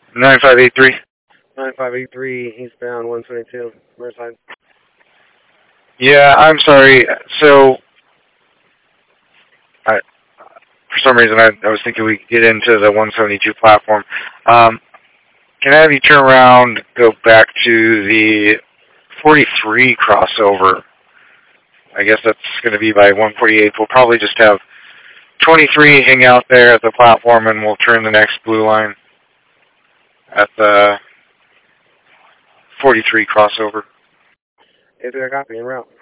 9583. 9583, eastbound 122, Riverside. Yeah, I'm sorry. So, for some reason, I was thinking we could get into the 172 platform. Can I have you turn around, go back to the 43 crossover? I guess that's going to be by 148. We'll probably just have 23 hang out there at the platform, and we'll turn the next blue line at the 43 crossover. Is there a copy en route?